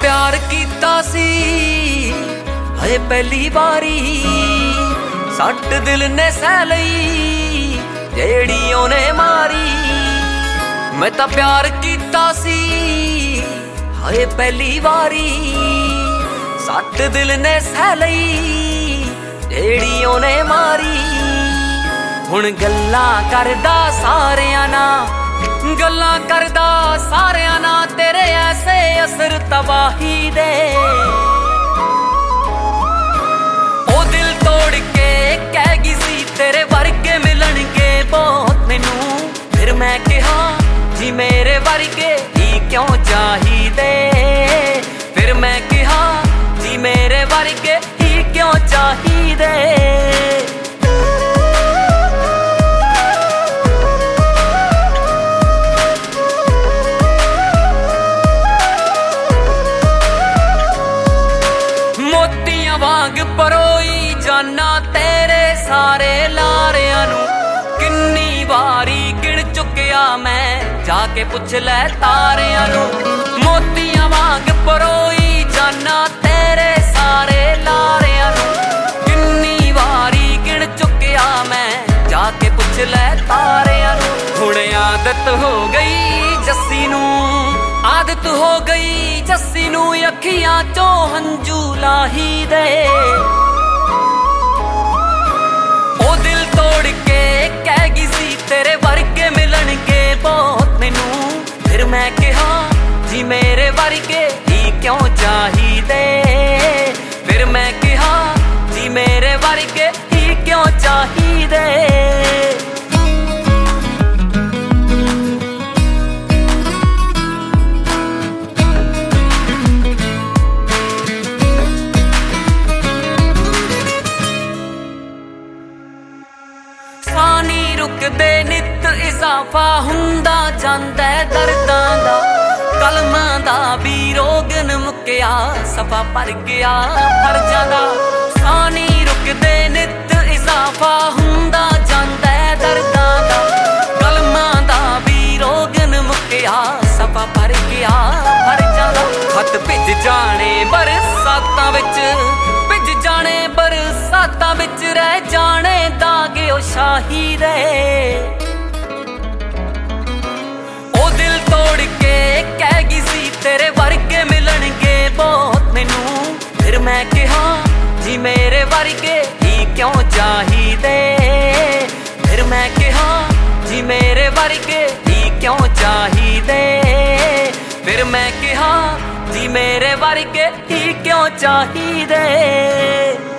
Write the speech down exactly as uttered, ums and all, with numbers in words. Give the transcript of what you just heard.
प्यार कीता सी हए पहली बारी, सट दिल ने सह लई जेड़ी ओने मारी। मैं तां प्यार कीता सी हए पहली बारी, सट दिल ने सह लई जेड़ी ओने मारी। हुण गल्लां करदा सारियां नाल, गल्लां करदा सारियां नाल तेरे ऐसे असर तबाही दे। ओ दिल तोड़ के कह गई सी तेरे वर्गे मिलणगे बहुत मैनू, फिर मैं कहा जी मेरे वर्गे ही क्यों चाहिदे। फिर मैं कहा जी मेरे वर्गे ही क्यों चाहिदे। वांग परोई जाना तेरे सारे लारियां नू, किन्नी वारी गिण चुकिया मैं जाके पुछ लै तारियां नू। मोतियां वांग परोई जाना तेरे सारे लारियां नू, किन्नी वारी गिण चुकिया मैं जाके पुछ लै तारियां नू। हुण आदत हो गई जस्सी नू, आदत हो गई जस्सी नू अखियां चों हंजू लाही दे। ओ दिल तोड़ के कह गई सी तेरे वर्गे मिलणगे बहुत मैनू, फिर मैं कहा जी मेरे वर्गे ही क्यों चाहिदे। फिर मैं कहा जी मेरे वर्गे ही क्यों चाहिदे। रुकदे नित इजाफा हुंदा जांदा दर्दां दा, कलमां दा भी रोगन मुक्या सफा भर गया फर्जां दा। सानी रुकदे नित इजाफा हुंदा जांदा दर्दां दा, कलमां दा भी रोगन मुक्या सफा भर गया फर्जां दा। खत भिज जाने बरसातां विच, भिज जाने बरसातां विच रह जाने दागे ओ शाही दे। ओ दिल तोड़ के कह गई सी तेरे वर्गे मिलणगे बहुत मैनू, फिर मैं कहा जी मेरे वर्गे ही क्यों चाहिदे। फिर मैं कहा जी मेरे वर्गे ही क्यों चाहिदे। फिर मैं कहा जी मेरे वर्गे ही क्यों चाहिदे।